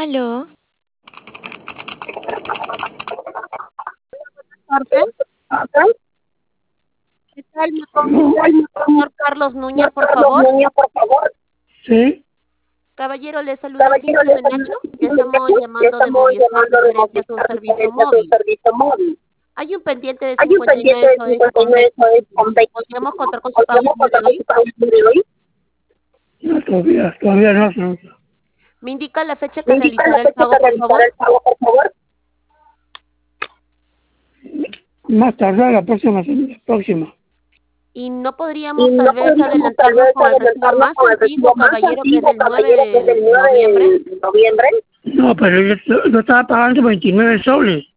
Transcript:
Aló, Tarde. ¿Qué tal? ¿Me comunica con el señor Carlos Núñez, por favor? Sí, Caballero, le saluda Cintia de Nacho. Estamos llamando de Movistar referente a su servicio móvil. Hay un pendiente de 59 soles con 20. ¿Podríamos contar con su pago el día de hoy? no, todavía no, no. ¿Me indica la fecha que realizará el pago, por favor? Más tarde, la próxima semana, próxima. Y no podríamos tal vez adelantarnos con el recibo más antiguo, caballero, que es del 9 de noviembre. No, pero yo estaba pagando 29 soles.